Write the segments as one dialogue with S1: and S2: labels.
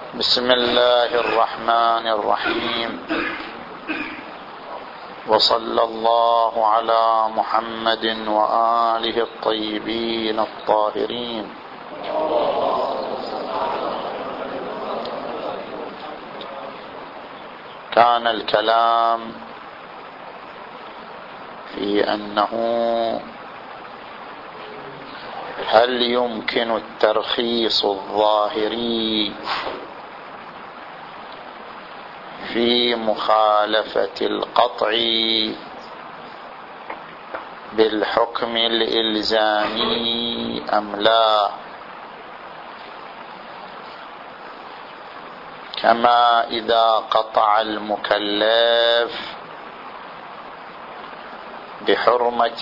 S1: بسم الله الرحمن الرحيم. وصلى الله على محمد وآله الطيبين الطاهرين. كان الكلام في أنه هل يمكن الترخيص الظاهري في مخالفة القطع بالحكم الإلزامي أم لا، كما إذا قطع المكلف بحرمة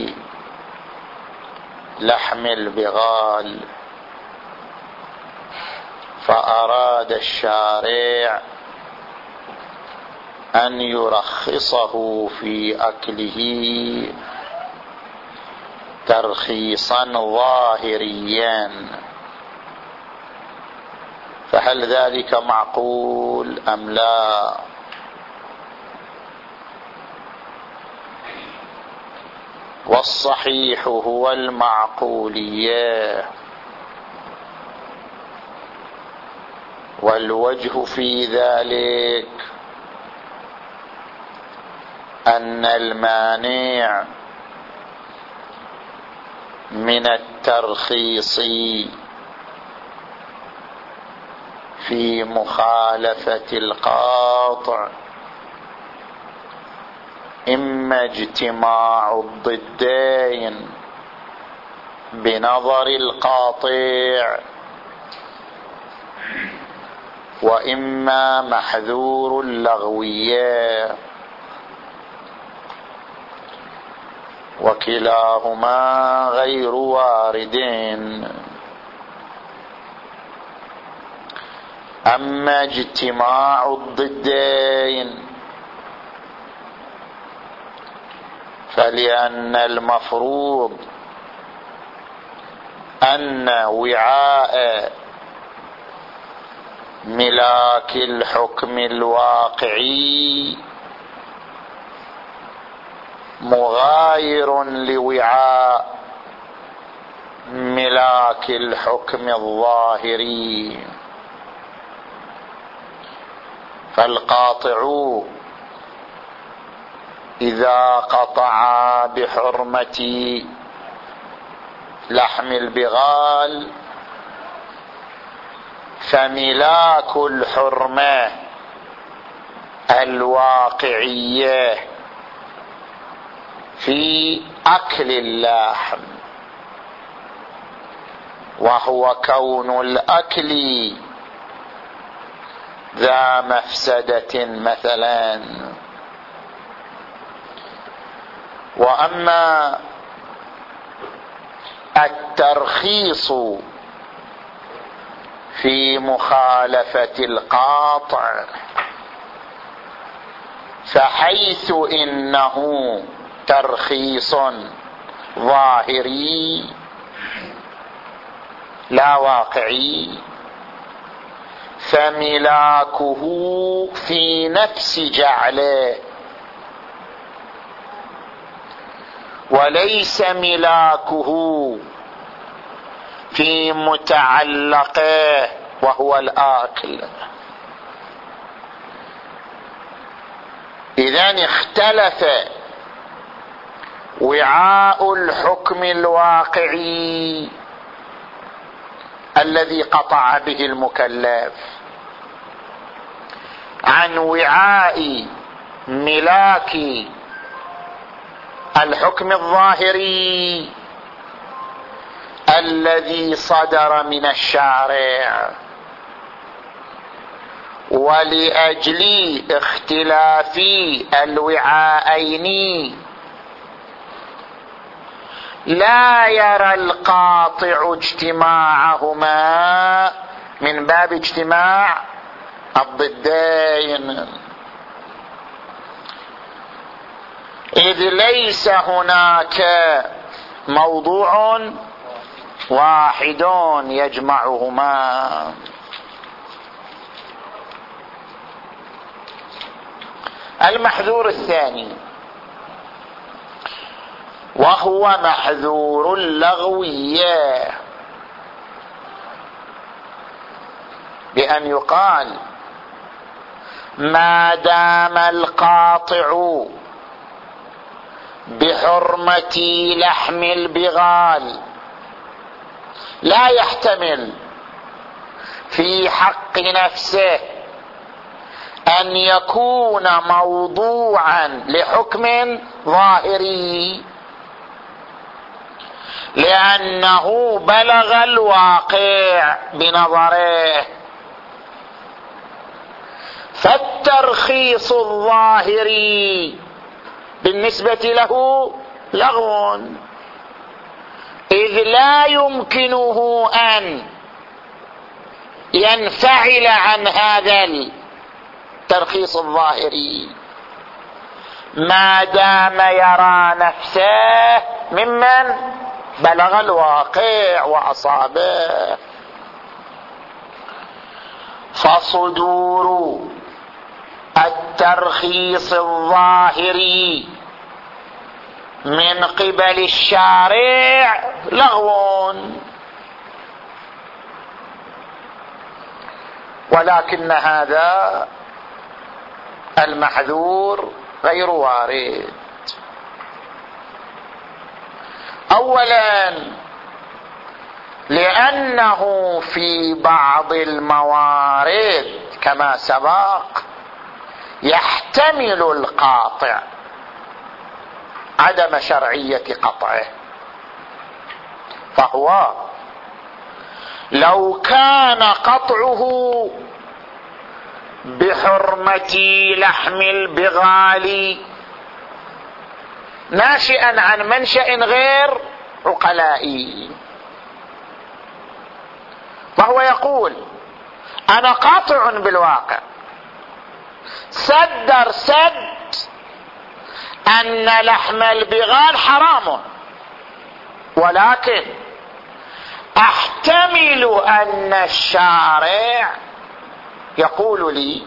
S1: لحم البغال فأراد الشارع أن يرخصه في أكله ترخيصا ظاهريا، فهل ذلك معقول أم لا؟ والصحيح هو المعقولية، والوجه في ذلك أن المانع من الترخيص في مخالفة القاطع إما اجتماع الضدين بنظر القاطع، وإما محذور اللغوية، وكلاهما غير واردين. أما اجتماع الضدين فلأن المفروض أن وعاء ملاك الحكم الواقعي مغاير لوعاء ملاك الحكم الظاهري، فالقاطع إذا قطع بحرمة لحم البغال فملاك الحرمة الواقعية في أكل اللحم، وهو كون الأكل ذا مفسدة مثلا. وأما الترخيص في مخالفة القاطع فحيث إنه ترخيص ظاهري لا واقعي، فملاكه في نفس جعله، وليس ملاكه في متعلقه وهو الآكل. إذن اختلف وعاء الحكم الواقعي الذي قطع به المكلف عن وعاء ملاك الحكم الظاهري الذي صدر من الشارع. ولأجل اختلاف الوعاءين لا يرى القاطع اجتماعهما من باب اجتماع الضدين، إذ ليس هناك موضوع واحد يجمعهما. المحذور الثاني وهو محذور اللغوية، بأن يقال ما دام القاطع بحرمة لحم البغال لا يحتمل في حق نفسه أن يكون موضوعا لحكم ظاهري، لأنه بلغ الواقع بنظره، فالترخيص الظاهري بالنسبة له لغو، إذ لا يمكنه أن ينفعل عن هذا الترخيص الظاهري ما دام يرى نفسه ممن بلغ الواقع وأصابه. فصدور الترخيص الظاهري من قبل الشارع لغو، ولكن هذا المحذور غير وارد. أولا لأنه في بعض الموارد كما سبق يحتمل القاطع عدم شرعية قطعه، فهو لو كان قطعه بحرمة لحم البغال ناشئا عن منشأ غير عقلائي، وهو يقول أنا قاطع بالواقع صدر سد أن لحم البغال حرام، ولكن أحتمل أن الشارع يقول لي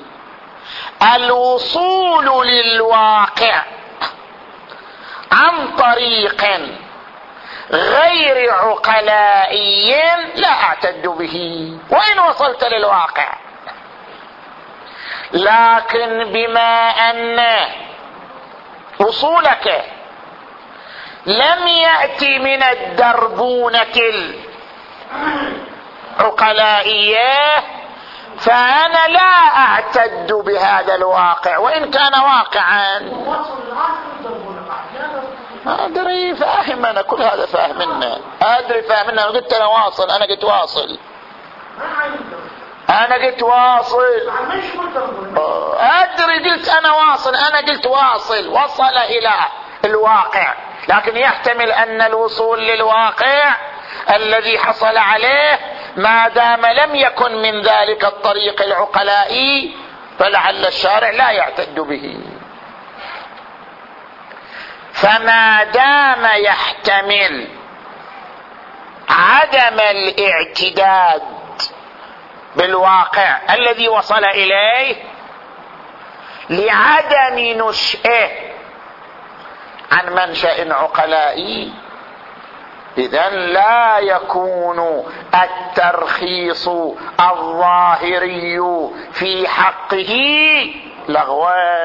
S1: الوصول للواقع عن طريق غير عقلائي لا أعتد به وإن وصلت للواقع، لكن بما أن وصولك لم يأتي من الدربونة العقلائية فأنا لا أعتد بهذا الواقع وإن كان واقعا. ما أدري فاهم أنا كل هذا فاهمنا، أدري فاهمنا. قلت أنا واصل، أنا قلت واصل، أنا قلت واصل، أدري قلت أنا واصل، أنا قلت واصل، وصل إلى الواقع، لكن يحتمل أن الوصول للواقع الذي حصل عليه ما دام لم يكن من ذلك الطريق العقلائي فلعل الشارع لا يعتد به. فما دام يحتمل عدم الاعتداد بالواقع الذي وصل إليه لعدم نشأه عن منشأ عقلائي، إذن لا يكون الترخيص الظاهري في حقه لغوا،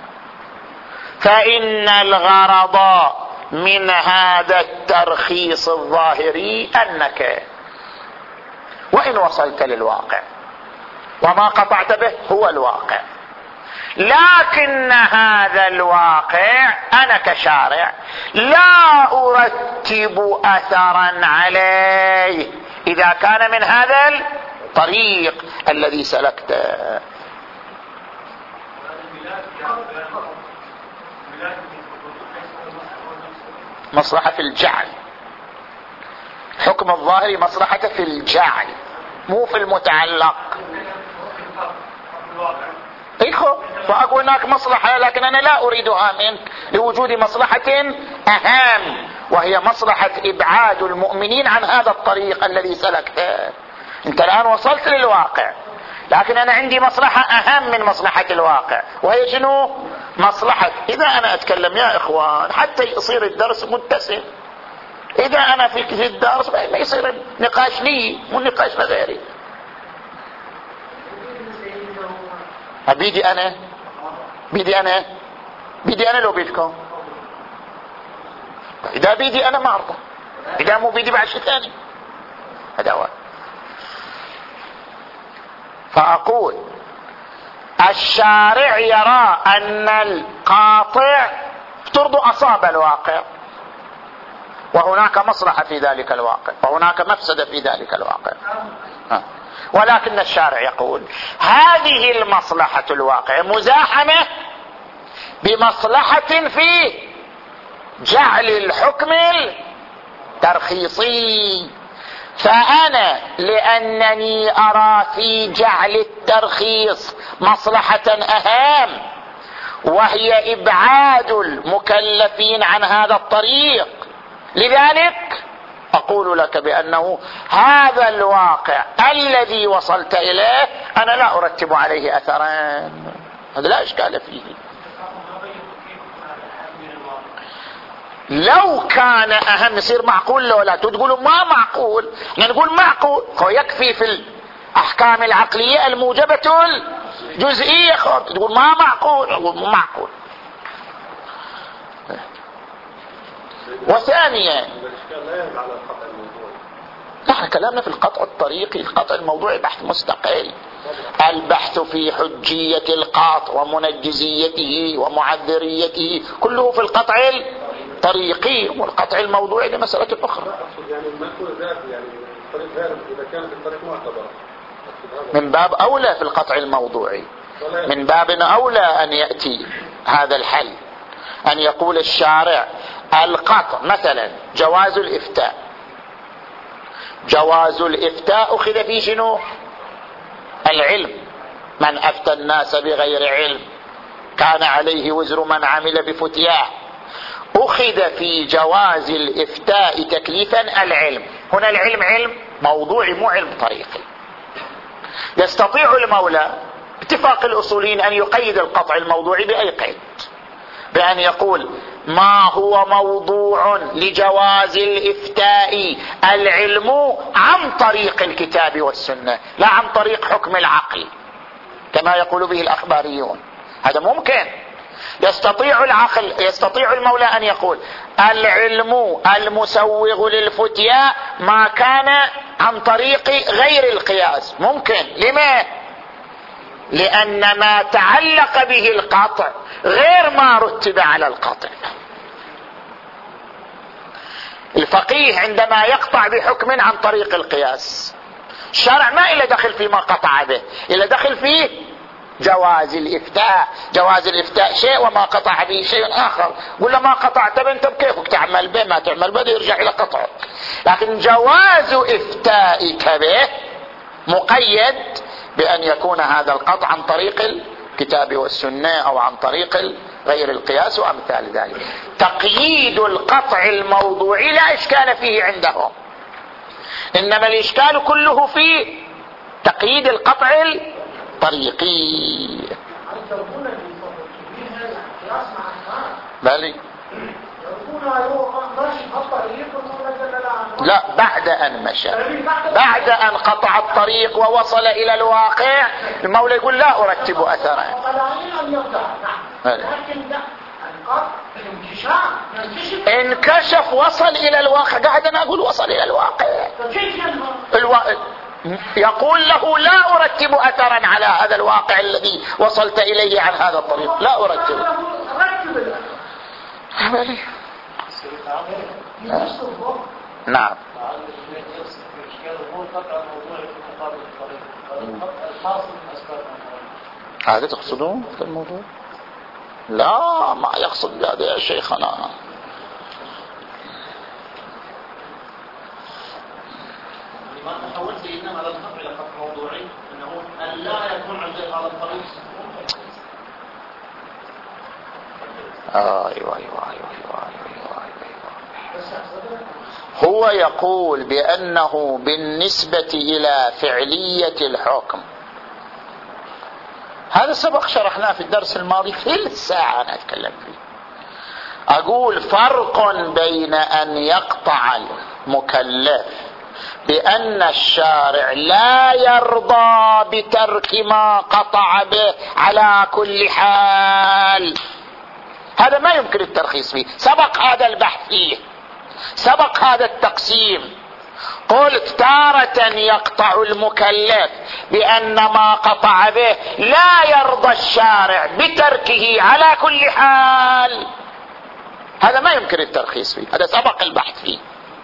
S1: فإن الغرض من هذا الترخيص الظاهري أنك وإن وصلت للواقع وما قطعت به هو الواقع، لكن هذا الواقع أنا كشارع لا أرتب أثرا عليه إذا كان من هذا الطريق الذي سلكته. مصلحة في الجعل، حكم الظاهري مصلحة في الجعل مو في المتعلق. فأقول هناك مصلحة لكن أنا لا أريدها منك لوجود مصلحة أهم، وهي مصلحة إبعاد المؤمنين عن هذا الطريق الذي سلكته. أنت الآن وصلت للواقع، لكن أنا عندي مصلحة أهم من مصلحة الواقع، وهي شنو؟ مصلحة. إذا أنا أتكلم يا إخوان حتى يصير الدرس متسم، إذا أنا في الدرس ما يصير نقاش لي مو نقاش لغيري. بيدي أنا لو بيدكم، إذا بيدي أنا ما أرضى، إذا مو بيدي بعد شيء ثاني. هذا هو. فأقول الشارع يرى أن القاطع افترض أصاب الواقع وهناك مصلحة في ذلك الواقع وهناك مفسدة في ذلك الواقع، ولكن الشارع يقول هذه المصلحة الواقع مزاحمة بمصلحة في جعل الحكم الترخيصي، فأنا لأنني أرى في جعل الترخيص مصلحة أهم وهي إبعاد المكلفين عن هذا الطريق، لذلك أقول لك بأنه هذا الواقع الذي وصلت إليه أنا لا أرتب عليه أثرا، هذا لا إشكال فيه. لو كان أهم يصير معقول لو لا تقولوا ما معقول، نقول معقول، هو يكفي في الأحكام العقلية الموجبة الجزئية، تقول ما معقول، نقول مو معقول. وثانيا نحن كلامنا في القطع الطريقي، القطع الموضوعي بحث مستقل، البحث في حجية القاطع ومنجزيته ومعذريته كله في القطع الطريقي، والقطع الموضوعي لمسألة أخرى. من باب أولى في القطع الموضوعي، من باب أولى أن يأتي هذا الحل، أن يقول الشارع القطع مثلا جواز الإفتاء. جواز الإفتاء أخذ في شنو؟ العلم، من أفتى الناس بغير علم كان عليه وزر من عمل بفتياه. أخذ في جواز الإفتاء تكليفا العلم، هنا العلم علم موضوعي مو علم طريقي. يستطيع المولى اتفاق الأصوليين أن يقيد القطع الموضوعي بأي قيد، بأن يقول ما هو موضوع لجواز الإفتاء العلم عن طريق الكتاب والسنة لا عن طريق حكم العقل كما يقول به الأخباريون. هذا ممكن. يستطيع المولى أن يقول العلم المسوغ للفتيا ما كان عن طريق غير القياس، ممكن. لما؟ لأن ما تعلق به القطع غير ما رتب على القطع. الفقيه عندما يقطع بحكم عن طريق القياس، الشرع ما إلا دخل فيما قطع به، إلا دخل فيه جواز الإفتاء. جواز الإفتاء شيء وما قطع به شيء آخر. قل له ما قطعت به انت بكيفك تعمل به، ما تعمل به يرجع إلى قطعك. لكن جواز إفتائك به مقيد بأن يكون هذا القطع عن طريق الكتاب والسنة أو عن طريق غير القياس وأمثال ذلك. تقييد القطع الموضوعي لا إشكال فيه عندهم، إنما الإشكال كله في تقييد القطع الطريقي. بالي لا، بعد أن مشى، بعد أن قطع الطريق ووصل إلى الواقع المولى يقول لا أرتب أثرا. انكشف وصل إلى الواقع، قاعد أنا أقول وصل إلى الواقع. يقول له لا أرتب أثرا على هذا الواقع الذي وصلت إليه عن هذا الطريق، لا أرتب. نعم. هذا تقصدون في الموضوع؟ لا، ما يقصد هذا يا شيخنا.
S2: ما تحولت إنما على القطع إلى قطع موضوعي، أنه أن لا يكون عندك على الطريق.
S1: أيوة. هو يقول بأنه بالنسبة إلى فعلية الحكم هذا سبق شرحناه في الدرس الماضي، ثلث ساعة أنا أتكلم فيه. أقول فرق بين أن يقطع المكلف بأن الشارع لا يرضى بترك ما قطع به على كل حال، هذا ما يمكن الترخيص فيه، سبق هذا البحث فيه، سبق هذا التقسيم. قلت تارة يقطع المكلف بأن ما قطع به لا يرضى الشارع بتركه على كل حال، هذا ما يمكن الترخيص فيه، هذا سبق البحث فيه.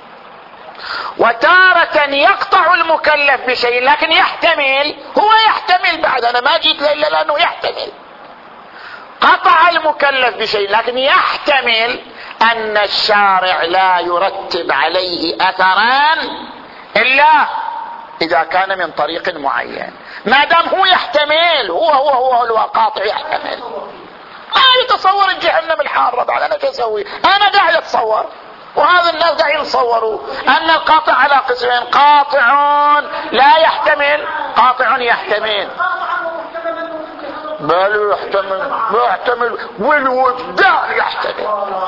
S1: وتارة يقطع المكلف بشيء لكن يحتمل، هو يحتمل بعد، أنا ما جيت إلا لأنه يحتمل. قطع المكلف بشيء لكن يحتمل أن الشارع لا يرتب عليه أثران إلا إذا كان من طريق معين. ما دام هو يحتمل، هو القاطع يحتمل. يتصور الجهنم الحارة بعد، أنا شو أسوي؟ أنا قاعد أتصور، وهذا الناس قاعد يتصوروا أن القاطع على قسمين: قاطع لا يحتمل، قاطع يحتمل. بل يحتمل والوجدان يحتمل،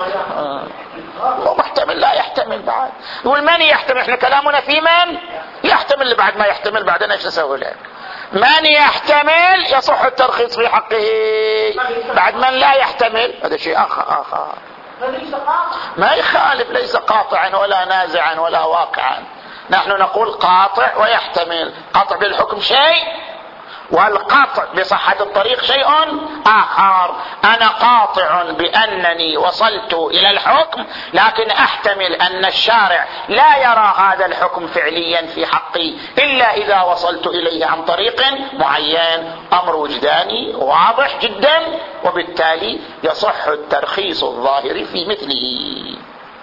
S1: ومحتمل لا يحتمل بعد. يقول من يحتمل؟ احنا كلامنا في من يحتمل، اللي بعد ما يحتمل بعدين ايش نسوي لك؟ من يحتمل يصح الترخيص في حقه، بعد من لا يحتمل هذا شيء آخر. ما يخالف، ليس قاطعا ولا نازعا ولا واقعا. نحن نقول قاطع ويحتمل، قطع بالحكم شيء والقطع بصحة الطريق شيء آخر. أنا قاطع بأنني وصلت إلى الحكم، لكن أحتمل أن الشارع لا يرى هذا الحكم فعليا في حقي إلا إذا وصلت إليه عن طريق معين. أمر وجداني واضح جدا، وبالتالي يصح الترخيص الظاهري في مثله.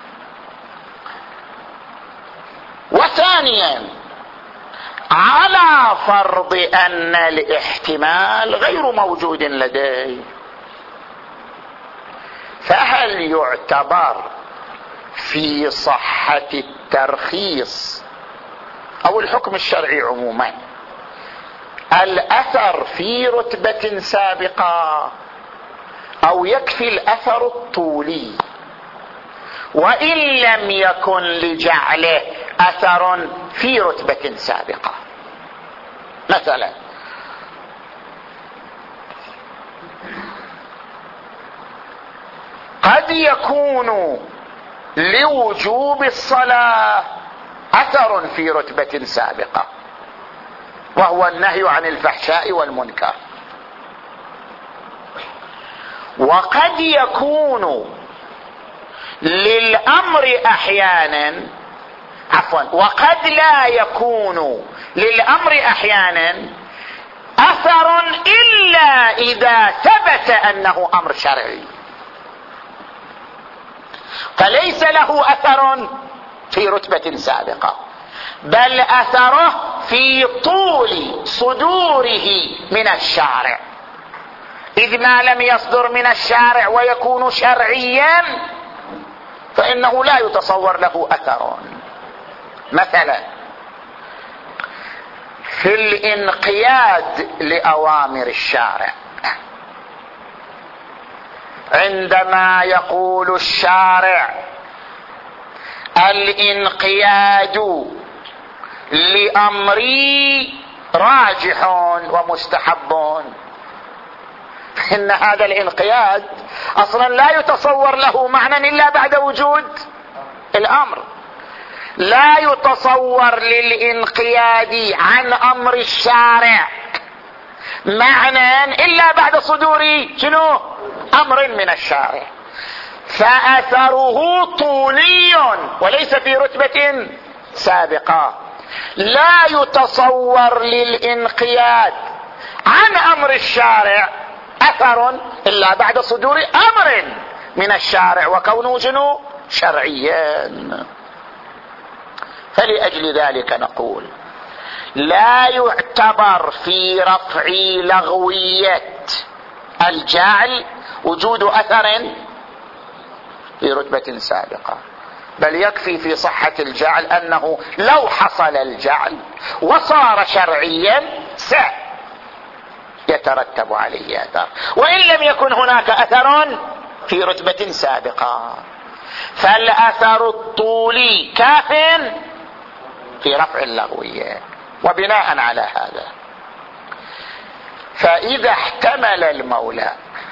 S1: وثانيا، على فرض أن الاحتمال غير موجود لدي، فهل يعتبر في صحة الترخيص أو الحكم الشرعي عموما الأثر في رتبة سابقة، أو يكفي الأثر الطولي وإن لم يكن لجعله أثر في رتبة سابقة؟ مثلا قد يكون لوجوب الصلاة أثر في رتبة سابقة، وهو النهي عن الفحشاء والمنكر. وقد يكون للأمر أحيانا، وقد لا يكون للأمر أحيانا أثر إلا إذا ثبت أنه أمر شرعي، فليس له أثر في رتبة سابقة، بل أثره في طول صدوره من الشارع، إذ ما لم يصدر من الشارع ويكون شرعيا فإنه لا يتصور له أثر. مثلا في الانقياد لأوامر الشارع، عندما يقول الشارع الانقياد لأمري راجح ومستحب، إن هذا الانقياد أصلا لا يتصور له معنى إلا بعد وجود الأمر. لا يتصور للانقياد عن أمر الشارع معنى إلا بعد صدور شنو؟ أمر من الشارع، فأثره طولي وليس في رتبة سابقة. لا يتصور للانقياد عن أمر الشارع أثر إلا بعد صدور أمر من الشارع وكونه شنو؟ شرعيا. فلأجل ذلك نقول لا يعتبر في رفع لغوية الجعل وجود أثر في رتبة سابقة، بل يكفي في صحة الجعل أنه لو حصل الجعل وصار شرعيا يترتب عليه أثر، وإن لم يكن هناك أثر في رتبة سابقة. فالأثر الطولي كاف في رفع اللغوية. وبناء على هذا فإذا احتمل المولى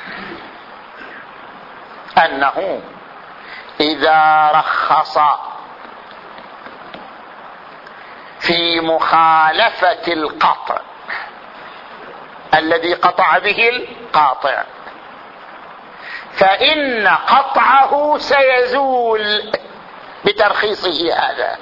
S1: أنه إذا رخص في مخالفة القطع الذي قطع به القاطع فإن قطعه سيزول بترخيصه هذا،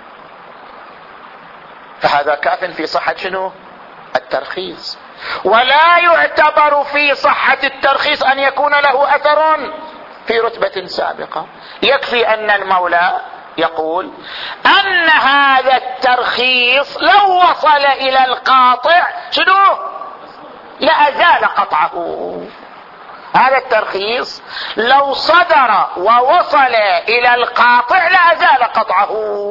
S1: فهذا كاف في صحة شنو؟ الترخيص. ولا يعتبر في صحة الترخيص أن يكون له أثر في رتبة سابقة. يكفي أن المولى يقول أن هذا الترخيص لو وصل إلى القاطع شنو؟ لأزال قطعه. هذا الترخيص لو صدر ووصل إلى القاطع لأزال قطعه.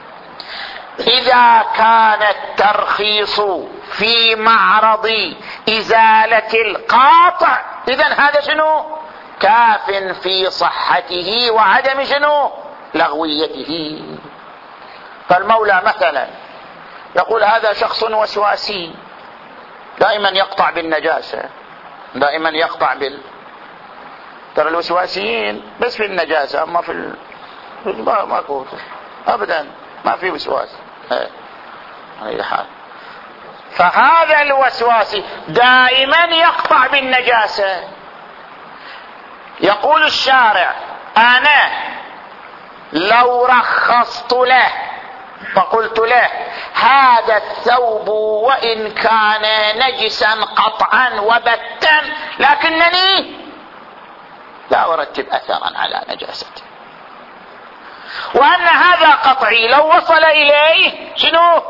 S1: إذا كان الترخيص في معرض إزالة القاطع إذن هذا شنو؟ كاف في صحته وعدم شنو؟ لغويته. فالمولى مثلا يقول هذا شخص وسواسي دائما يقطع بالنجاسة، دائما يقطع ترى الوسواسيين بس في النجاسة، أما في ماكو أبدا، ما في وسواس. هاي حال. فهذا الوسواسي دائما يقطع بالنجاسة. يقول الشارع أنا لو رخصت له فقلت له هذا الثوب وإن كان نجسا قطعا وبتا لكنني لا أرتب أثرا على نجاسته، وأن هذا قطعي لو وصل إليه شنو؟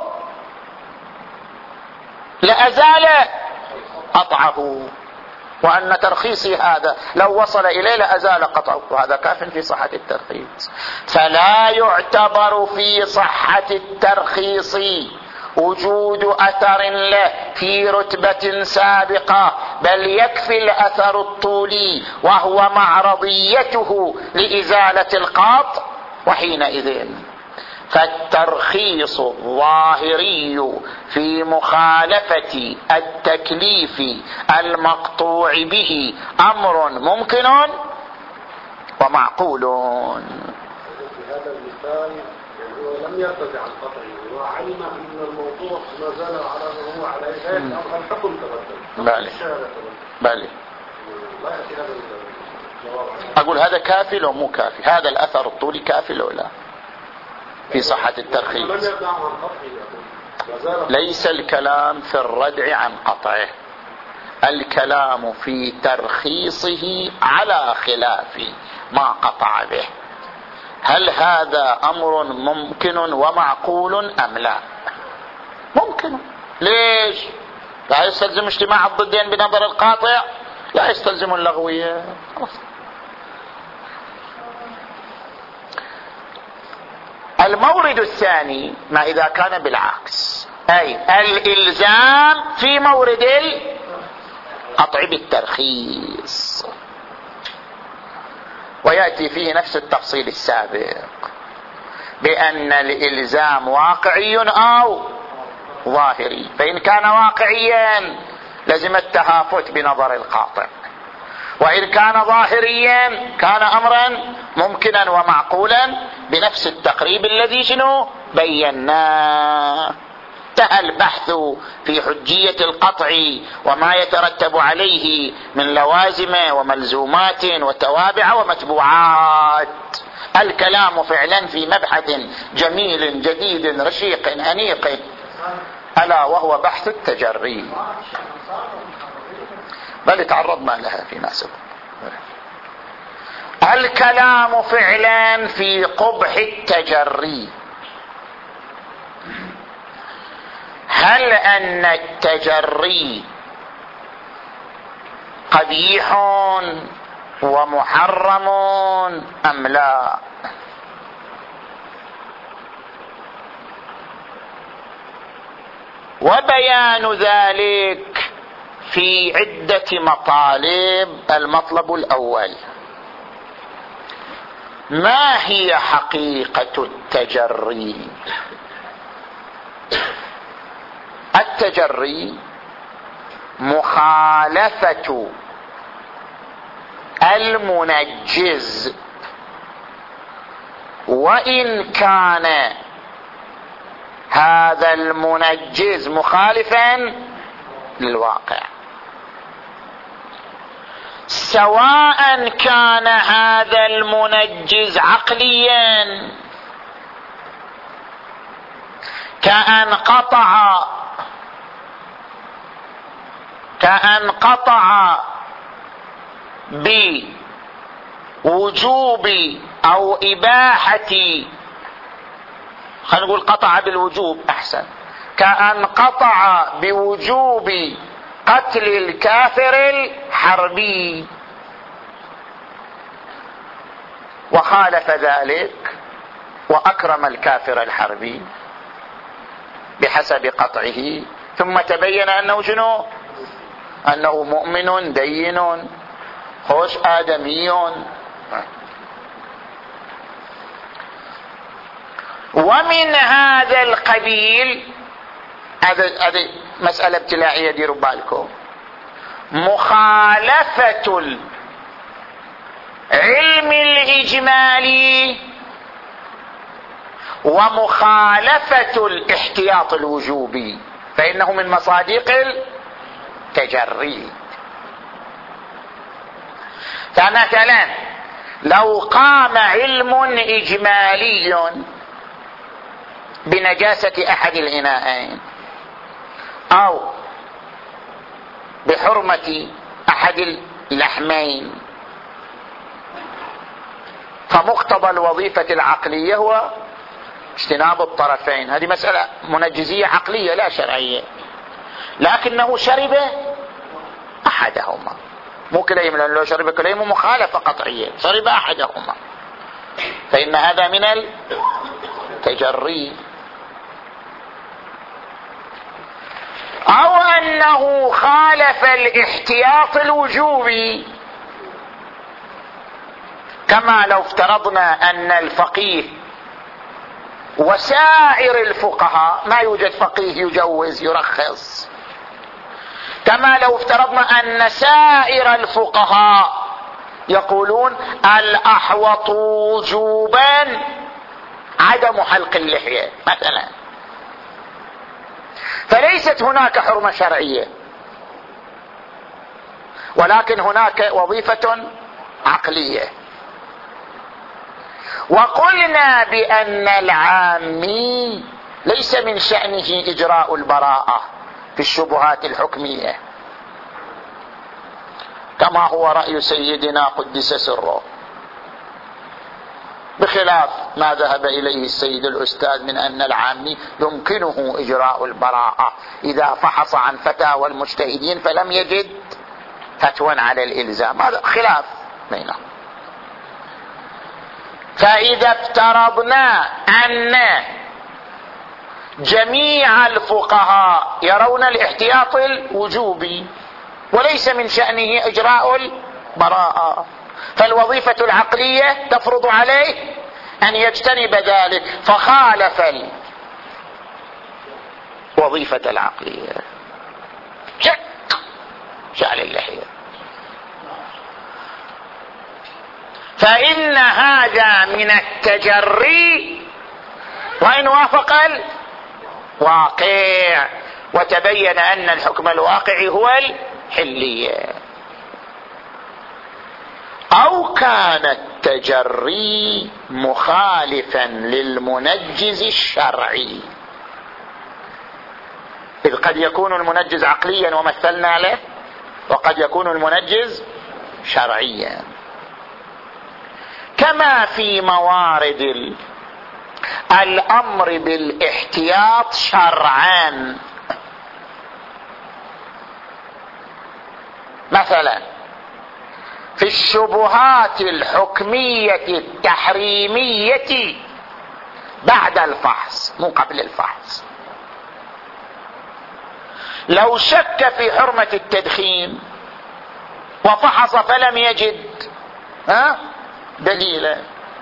S1: لأزال قطعه، وأن ترخيصي هذا لو وصل إليه لأزال قطعه، وهذا كاف في صحة الترخيص. فلا يعتبر في صحة الترخيص وجود أثر له في رتبة سابقة، بل يكفي الأثر الطولي وهو معرضيته لإزالة القاطع. وحينئذ فالترخيص الظاهري في مخالفة التكليف المقطوع به أمر ممكن ومعقول.
S3: في هذا المثال هو لم يرتدع القطع وعلم أن الموضوع ما زال على ما هو عليه الحكم تبدل.
S1: بلى
S3: لا يأتي هذا الجواب.
S1: أقول هذا كافي لو مو كافي؟ هذا الأثر الطولي كافي لو لا في صحة الترخيص؟ ليس الكلام في الردع عن قطعه، الكلام في ترخيصه على خلاف ما قطع به. هل هذا أمر ممكن ومعقول أم لا؟ ممكن. ليش؟ لا يستلزم اجتماع الضدين بنظر القاطع، لا يستلزم اللغوية. المورد الثاني ما إذا كان بالعكس، أي الإلزام في مورد القطع بالترخيص، ويأتي فيه نفس التفصيل السابق بأن الإلزام واقعي أو ظاهري. فإن كان واقعيا لزم التهافت بنظر القاطع، وإن كان ظاهريا كان أمرا ممكنا ومعقولا بنفس التقريب الذي شنو بيناه. انتهى البحث في حجية القطع وما يترتب عليه من لوازم وملزومات وتوابع ومتبوعات. الكلام فعلا في مبحث جميل جديد رشيق أنيق، ألا وهو بحث التجري، بل تعرضنا لها فيما سبق. الكلام فعلا في قبح التجري. هل أن التجري قبيح ومحرم أم لا؟ وبيان ذلك في عدة مطالب. المطلب الأول: ما هي حقيقة التجري؟ التجري مخالفة المنجز، وإن كان هذا المنجز مخالفا للواقع، سواء كان هذا المنجز عقليا كأن قطع بوجوب أو إباحة، خلينا نقول قطع بالوجوب أحسن، كأن قطع بوجوب قتل الكافر الحربي وخالف ذلك وأكرم الكافر الحربي بحسب قطعه، ثم تبين أنه شنو؟ أنه مؤمن دين خوش آدمي. ومن هذا القبيل، هذه مسألة ابتلاعية ديروا بالكم، مخالفة العلم الإجمالي ومخالفة الاحتياط الوجوبي، فإنه من مصادق التجري. فمثلا لو قام علم إجمالي بنجاسة أحد الإناءين أو بحرمة أحد اللحمين، فمقتضى الوظيفة العقلية هو اجتناب الطرفين. هذه مسألة منجزية عقلية لا شرعية، لكنه شرب أحدهما، مو كليهم، لأنه لو شرب كليهم مخالفة قطعية، شرب أحدهما، فإن هذا من التجري. أو أنه خالف الاحتياط الوجوبي، كما لو افترضنا أن الفقيه وسائر الفقهاء، ما يوجد فقيه يجوز يرخص، كما لو افترضنا أن سائر الفقهاء يقولون الأحوط وجوبا عدم حلق اللحية مثلا، فليست هناك حرمة شرعية، ولكن هناك وظيفة عقلية. وقلنا بأن العامي ليس من شأنه إجراء البراءة في الشبهات الحكمية، كما هو رأي سيدنا قدس سره، بخلاف ما ذهب إليه السيد الأستاذ من أن العامي يمكنه إجراء البراءة إذا فحص عن فتاوى المجتهدين فلم يجد فتوى على الإلزام. هذا خلاف بينهم. فإذا افترضنا أن جميع الفقهاء يرون الاحتياط الوجوبي وليس من شأنه إجراء البراءة، فالوظيفة العقلية تفرض عليه أن يجتنب ذلك، فخالف الوظيفة العقلية، شعل اللحية. فإن هذا من التجري وإن وافق الواقع، وتبين أن الحكم الواقعي هو الحلية. أو كان التجري مخالفا للمنجز الشرعي، إذ قد يكون المنجز عقليا ومثلنا له، وقد يكون المنجز شرعيا، كما في موارد الأمر بالاحتياط شرعا. مثلا في الشبهات الحكمية التحريمية بعد الفحص مو قبل الفحص، لو شك في حرمة التدخين وفحص فلم يجد دليلا،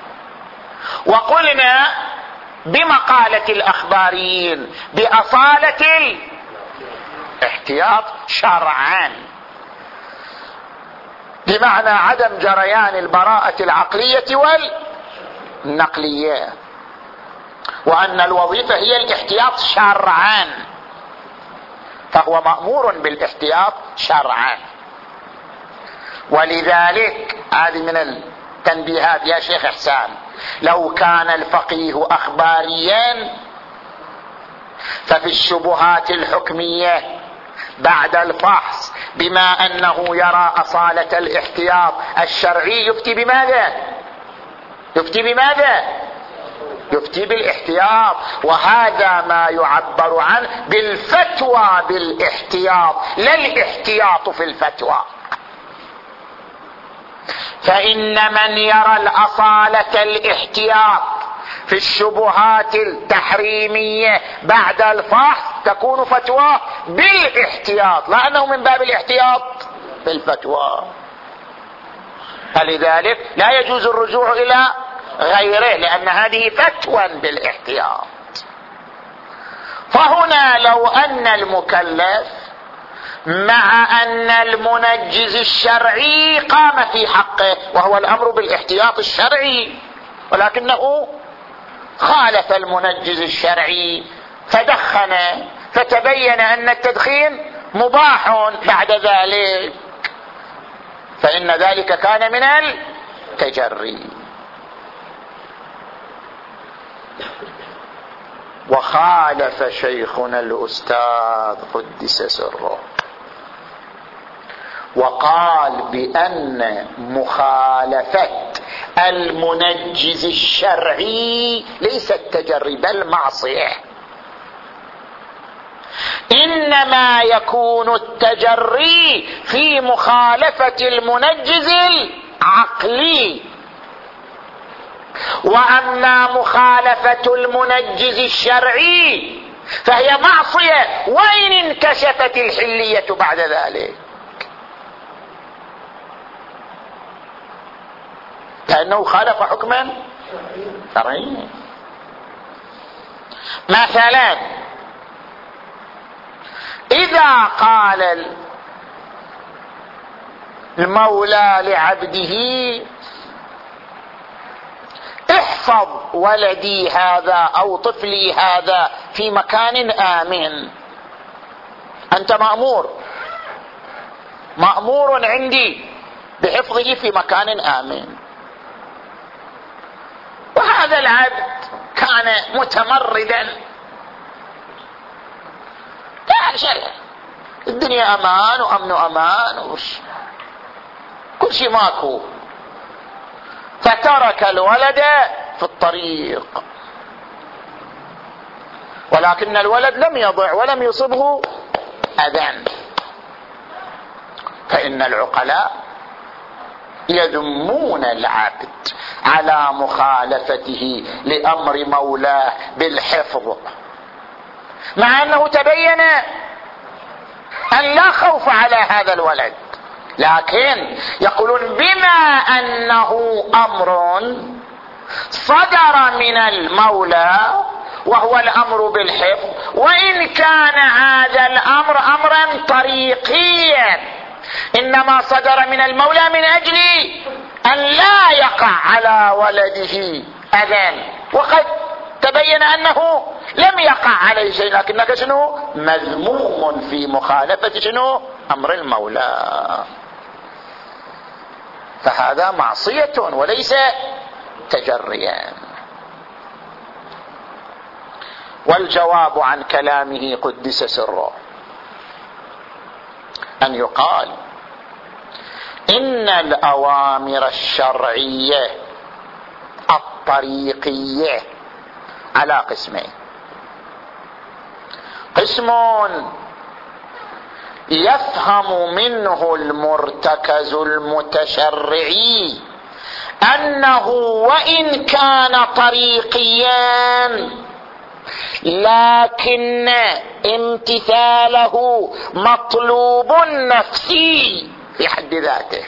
S1: وقلنا بمقالة الأخباريين بأصالة الاحتياط شرعا، بمعنى عدم جريان البراءة العقلية والنقلية، وأن الوظيفة هي الاحتياط شرعا، فهو مأمور بالاحتياط شرعا. ولذلك هذه من التنبيهات يا شيخ إحسان، لو كان الفقيه أخباريا ففي الشبهات الحكمية بعد الفحص بما أنه يرى أصالة الاحتياط الشرعي يفتي بماذا؟ يفتي بالاحتياط، وهذا ما يعبر عنه بالفتوى بالاحتياط، لا الاحتياط في الفتوى. فإن من يرى الأصالة الاحتياط في الشبهات التحريمية بعد الفحص تكون فتوى بالاحتياط، لا أنه من باب الاحتياط في الفتوى. فلذلك لا يجوز الرجوع إلى غيره، لأن هذه فتوى بالاحتياط. فهنا لو أن المكلف مع أن المنجز الشرعي قام في حقه وهو الأمر بالاحتياط الشرعي، ولكنه خالف المنجز الشرعي فدخن، فتبين أن التدخين مباح بعد ذلك، فإن ذلك كان من التجري. وخالف شيخنا الأستاذ قدس سره وقال بأن مخالفة المنجز الشرعي ليست تجري بل معصية، إنما يكون التجري في مخالفة المنجز العقلي، وأما مخالفة المنجز الشرعي فهي معصية وإن انكشفت الحلية بعد ذلك، لأنه خالف حكما شرعيا. مثلا إذا قال المولى لعبده احفظ ولدي هذا أو طفلي هذا في مكان آمن، أنت مأمور عندي بحفظه في مكان آمن، وهذا العبد كان متمردا، لا شيء، الدنيا أمان وأمن أمان كل شيء ماكو، فترك الولد في الطريق، ولكن الولد لم يضع ولم يصبه أذى، فإن العقلاء يذمون العبد على مخالفته لأمر مولاه بالحفظ، مع أنه تبين أن لا خوف على هذا الولد، لكن يقولون بما أنه أمر صدر من المولى وهو الأمر بالحفظ، وإن كان هذا الأمر أمرا طريقيا إنما صدر من المولى من أجل أن لا يقع على ولده أذى، وقد تبين أنه لم يقع عليه شيء، لكنك شنو مذموم في مخالفة شنو أمر المولى، فهذا معصية وليس تجريا. والجواب عن كلامه قدس سره أن يقال إن الأوامر الشرعية الطريقية على قسمين: قسم يفهم منه المرتكز المتشرعي أنه وإن كان طريقيا لكن امتثاله مطلوب نفسي في حد ذاته،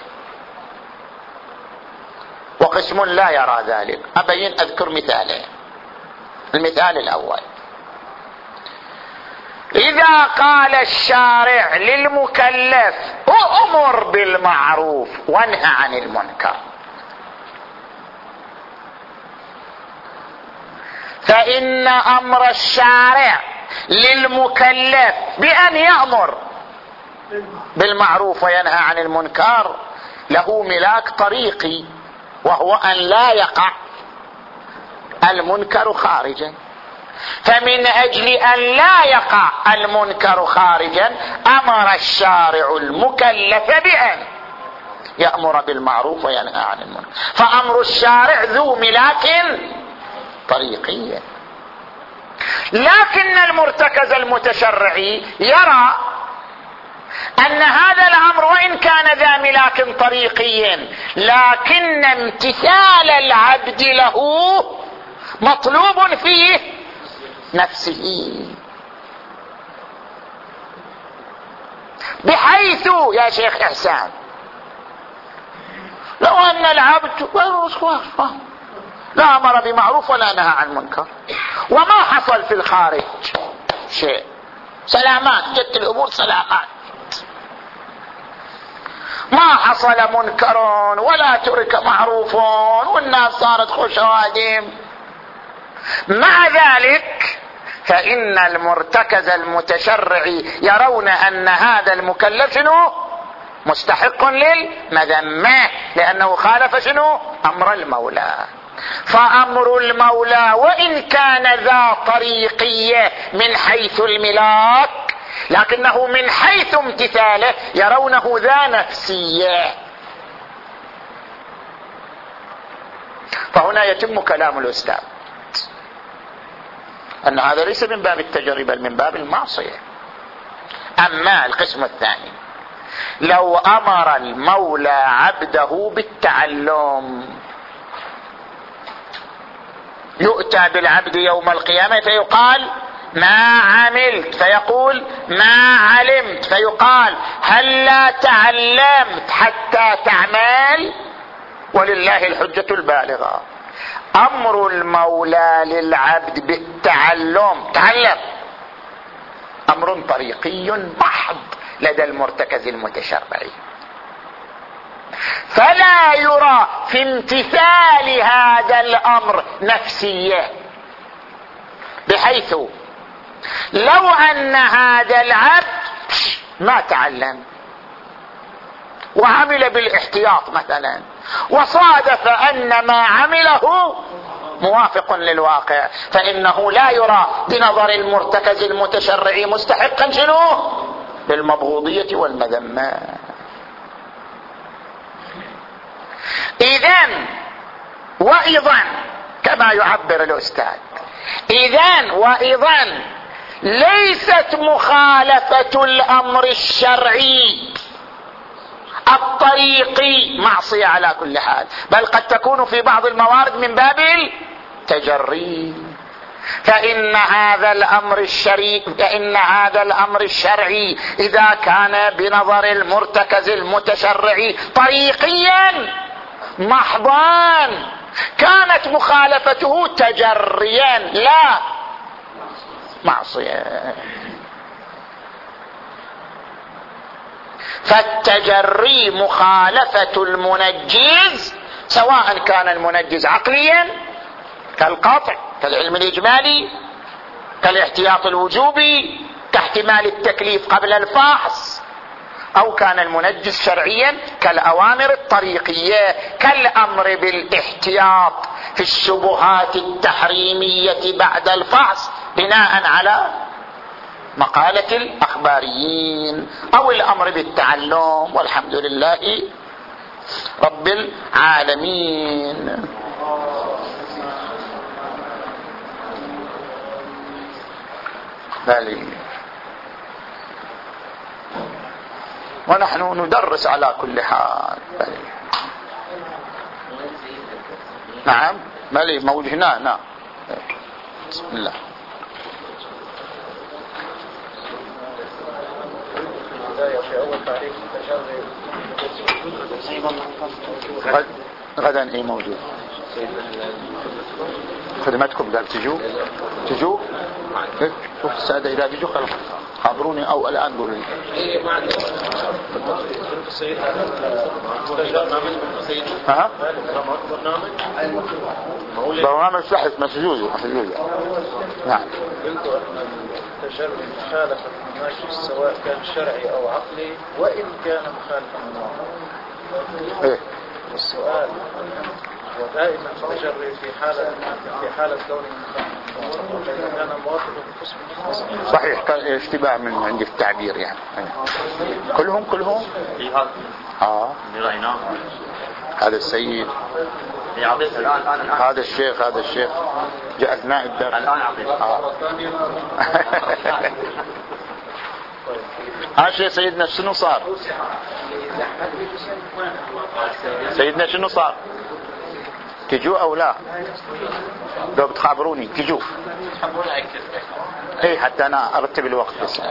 S1: وقسم لا يرى ذلك. أبين أذكر مثالين. المثال الأول: إذا قال الشارع للمكلف أمر بالمعروف وانهى عن المنكر، فإن أمر الشارع للمكلف بأن يأمر بالمعروف وينهى عن المنكر له ملاك طريقي، وهو أن لا يقع المنكر خارجا. فمن أجل أن لا يقع المنكر خارجا أمر الشارع المكلف بأن يأمر بالمعروف وينهى عن المنكر، فأمر الشارع ذو ملاك طريقية. لكن المرتكز المتشرعي يرى أن هذا الأمر وإن كان ذا ملاك طريقي، لكن امتثال العبد له مطلوب فيه نفسه، بحيث يا شيخ إحسان لو أن العبد لا أمر بمعروف ولا نهى عن منكر وما حصل في الخارج شيء، سلامات، جت الأمور سلامات، ما حصل منكر ولا ترك معروف والناس صارت خوش وادم، مع ذلك فإن المرتكز المتشرعي يرون أن هذا المكلف شنو؟ مستحق للمذمة، لأنه خالف شنو؟ أمر المولى. فأمر المولى وإن كان ذا طريقية من حيث الملاك، لكنه من حيث امتثاله يرونه ذا نفسية. فهنا يتم كلام الأستاذ أن هذا ليس من باب التجربة بل من باب المعصية. أما القسم الثاني: لو أمر المولى عبده بالتعلم، يؤتى بالعبد يوم القيامة فيقال ما عملت، فيقول ما علمت، فيقال هل لا تعلمت حتى تعمل، ولله الحجة البالغة. أمر المولى للعبد بالتعلم، تعلم، أمر طريقي محض لدى المرتكز المتشرعي، فلا يرى في امتثال هذا الأمر نفسية، بحيث لو أن هذا العبد ما تعلم وعمل بالاحتياط مثلا، وصادف أن ما عمله موافق للواقع، فإنه لا يرى بنظر المرتكز المتشرعي مستحقا شنو؟ بالمبغوضية والمذمة. إذن وأيضا كما يعبر الأستاذ، إذن وأيضا ليست مخالفة الأمر الشرعي الطريقي معصية على كل حال، بل قد تكون في بعض الموارد من باب التجري. فإن هذا الأمر الشرعي إذا كان بنظر المرتكز المتشرعي طريقيا محضا كانت مخالفته تجريا لا معصية. فالتجري مخالفة المنجز، سواء كان المنجز عقليا كالقطع كالعلم الإجمالي كالاحتياط الوجوبي كاحتمال التكليف قبل الفحص، أو كان المنجز شرعيا كالأوامر الطريقية كالأمر بالاحتياط في الشبهات التحريمية بعد الفحص بناء على مقالة الأخباريين، أو الأمر بالتعلم، والحمد لله رب العالمين. ونحن ندرس على كل حال. نعم مالي موجود هنا. نعم بسم الله.
S2: البداية في أول تعريف المتشرع.
S1: غدا ايه موجود؟ خدمتكم قال تجوا شوف السادة إذا بيجوا خلاص خبروني أو الآن قولوا لي. ها؟ برنامج بحث مسجوز. نعم.
S2: قلت أن التجرد مخالفة المناقش سواء كان شرعي أو عقلي وإن كان مخالفا للعقل.
S1: إيه؟
S2: السؤال ودائما التجرد في حالة كونه مخالفا كان موافقا بقسم النص.
S1: صحيح كان اشتباه من عند التعبير يعني. كلهم هذا السيد هذا الشيخ جاء أثناء الدرس الآن عاشي سيدنا شنو صار؟ تجوا أو لا؟ لو بتخابروني تجوا ايه حتى أنا أرتب الوقت بس.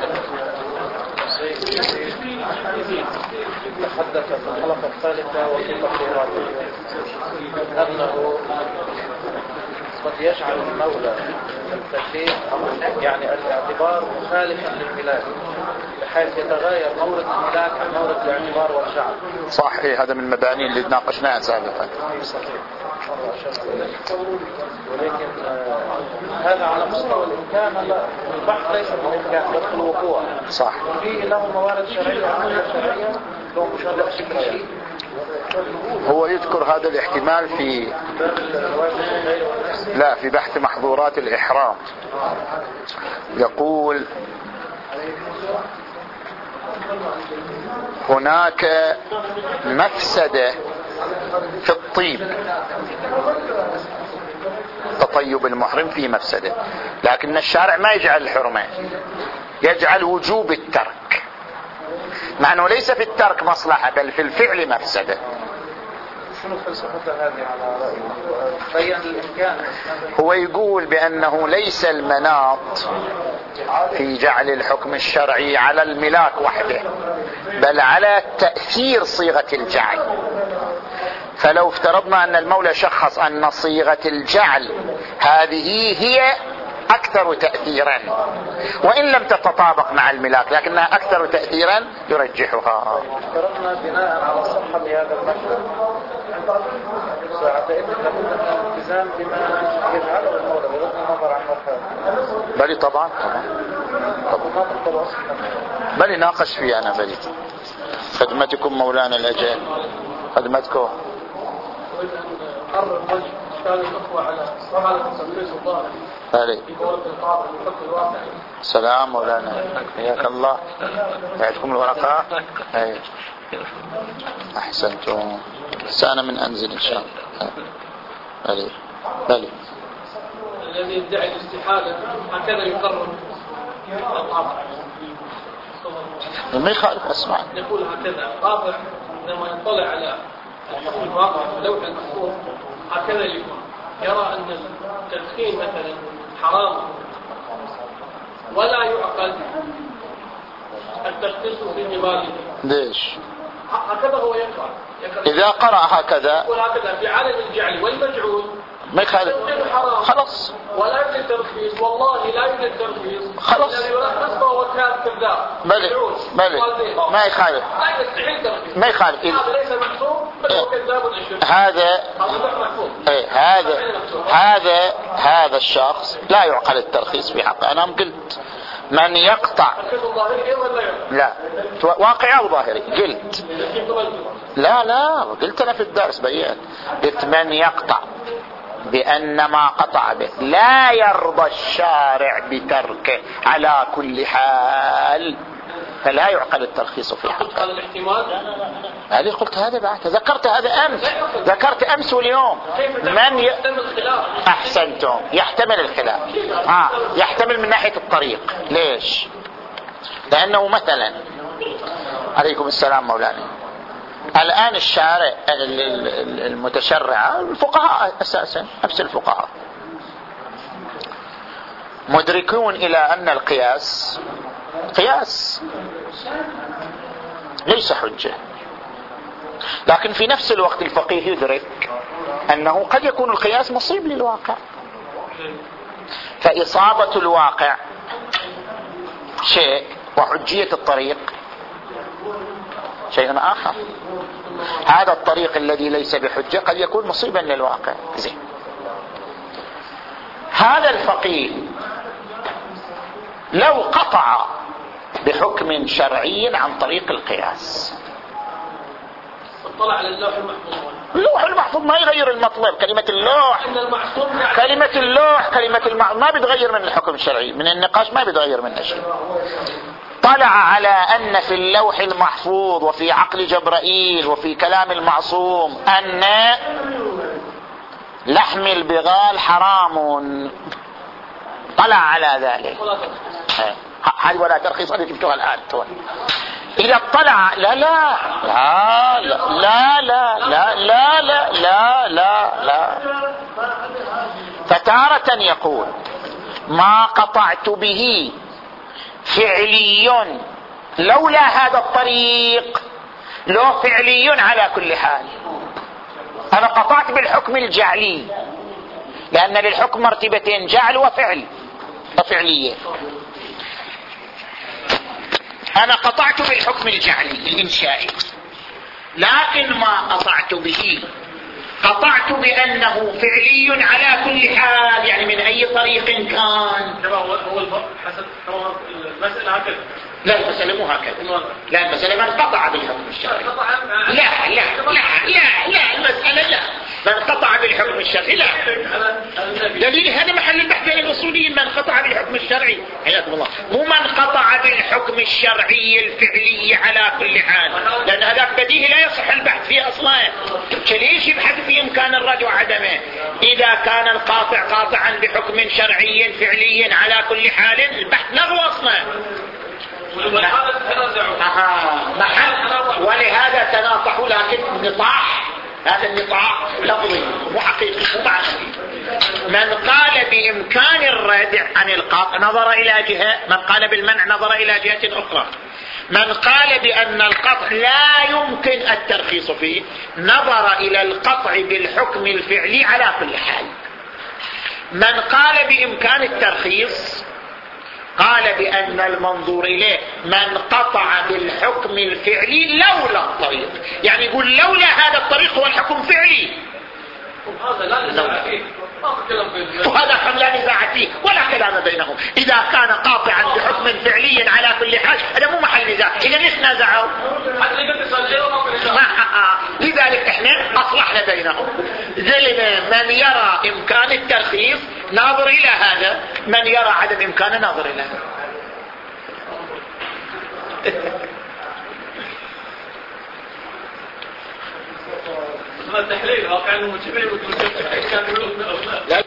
S2: تحدث في الحلقة الثالثة وفي تقريراته أنه قد يجعل المولى التكليف يعني الاعتبار مخالفا للملاك بحيث يتغير مورد الملاك عن مورد الاعتبار والجعل.
S1: صحيح هذا من المباني اللي ناقشناها سابقا.
S2: صحيح. ولكن هذا على مستوى الإمكان البحث ليس بالإمكان بل الوقوع.
S1: صح.
S2: فيه له موارد شرعية وغير شرعية له مجرد فكرة.
S1: هو يذكر هذا الاحتمال في في بحث محظورات الإحرام. يقول هناك مفسدة في الطيب، تطيب المحرم فيه مفسدة، لكن الشارع ما يجعل الحرمة، يجعل وجوب الترك، مع أنه ليس في الترك مصلحة بل في الفعل مفسدة.
S2: شنو فلسفة هذه على رأيه؟ بين الإمكان.
S1: هو يقول بأنه ليس المناط في جعل الحكم الشرعي على الملاك وحده بل على تأثير صيغة الجعل. فلو افترضنا أن المولى شخص أن صيغة الجعل هذه هي أكثر تأثيرا وإن لم تتطابق مع الملاك لكنها أكثر تأثيرا يرجحها.
S2: افترضنا بناء على صحة لهذا المشهد ساعتئذ لابد من الالتزام بما يجعله المولى بغض النظر عن مرحله.
S1: بلي طبعا بلي ناقش فيه أنا بلي. خدمتكم مولانا الأجل خدمتكم.
S2: قرر وجه اشكال الاخوه على صحه تسميه الظاهر في دورة القاضي الحكم الواقعي.
S1: سلام مولانا حياك الله. بعدكم الورقة. اي احسنتم. سأنا من انزل ان شاء الله. بلي
S2: الذي يدعي الاستحاله هكذا يقرر القاضي.
S1: ما يخالف اسمع.
S2: يقول هكذا القاضي لما يطلع على الحكم الواقع في اللوح المحفوظ هكذا يكون يرى ان التدخين مثلا حرام ولا يعقل التخصيص في مبالغ.
S1: ليش؟
S2: هكذا هو يقرأ
S1: إذا قرأ هكذا
S2: يقول هكذا في عالم الجعل والمجعول
S1: ما يخالف خلاص
S2: ولا يوجد ترخيص. والله لا يوجد ترخيص.
S1: خلاص
S2: الذي يرخص فهو كذاب.
S1: بلي ما يخالف
S2: لا يستحيل ترخيص.
S1: ما يخالف
S2: هذا ليس محسوب بل هو كذاب أشهر.
S1: هذا الشخص لا يعقل الترخيص في حقه. أنا قلت من يقطع لا واقعي أو ظاهري قلت لا قلت أنا في الدرس بيان قلت من يقطع بأن ما قطع به لا يرضى الشارع بتركه على كل حال فلا يعقل الترخيص في حقه. هذه قلت هذا بعد ذكرت أمس واليوم من أحسنتم يحتمل الخلاف. يحتمل من ناحية الطريق. ليش؟ لأنه مثلا عليكم السلام مولانا الآن الشارع المتشرع الفقهاء أساسا نفس الفقهاء مدركون إلى أن القياس قياس ليس حجة، لكن في نفس الوقت الفقيه يدرك أنه قد يكون القياس مصيب للواقع، فإصابة الواقع شيء وحجية الطريق شيء آخر. هذا الطريق الذي ليس بحجة قد يكون مصيبا للواقع. زين، هذا الفقيه لو قطع بحكم شرعي عن طريق القياس،
S2: اطلع على اللوح المحفوظ.
S1: اللوح المحفوظ ما يغير المطلب. كلمة اللوح كلمة ما بتغير من الحكم الشرعي، من النقاش ما بتغير منه شيء. طلع على أن في اللوح المحفوظ وفي عقل جبرائيل وفي كلام المعصوم أن لحم البغال حرام، طلع على ذلك. هذه ولا ترخيص هذه جبتوها الآن. إذا اطلع لا لا لا لا لا لا لا لا لا لا لا فتارة يقول ما قطعت به فعلي لولا هذا الطريق، لو فعلي على كل حال. أنا قطعت بالحكم الجعلي لأن للحكم مرتبتين، جعل وفعل وفعلية. أنا قطعت بالحكم الجعلي الإنشائي، لكن ما قطعت به قطعت بأنه فعلي على كل حال، يعني من أي طريق كان.
S2: هو حسب المسألة هكذا.
S1: لا المسألة مو هكذا، لا المسألة من قطع بالحكم الشرعي. لا لا لا لا لا المسألة لا من قطع بالحكم الشرعي. لا دليل هذا محل البحث بين الأصوليين، من قطع بالحكم الشرعي حياكم الله، مو من قطع بالحكم الشرعي الفعلي على كل حال، لأن هذاك بديهي لا يصح البحث فيه أصلا. ليش يبحث في إمكان الرد وعدمه؟ إذا كان القاطع قاطعا بحكم شرعي فعلي على كل حال البحث لغو أصلا. ولهذا تناطحوا، لكن نطاح هذا النطاح لفظي مو حقيقي مو معنوي. من قال بإمكان الرد عن القاطع نظر إلى جهة، من قال بالمنع نظر إلى جهة أخرى. من قال بأن القطع لا يمكن الترخيص فيه نظر إلى القطع بالحكم الفعلي على كل حال. من قال بإمكان الترخيص قال بأن المنظور إليه من قطع بالحكم الفعلي لولا الطريق، يعني يقول لولا هذا الطريق هو الحكم فعلي،
S2: وهذا لا نزاع فيه،
S1: وهذا لا نزاع فيه ولا كلام بينهم. إذا كان قاطعا بحكم فعلي على كل حال هذا مو محل نزاع. إذا ليش نزعوا؟ لذلك احنا أصلحنا بينهم. من يرى إمكان الترخيص ناظر إلى هذا، من يرى عدم إمكانه ناظر إلى هذا.
S2: التحليل واقع انه متبين وتوجد كان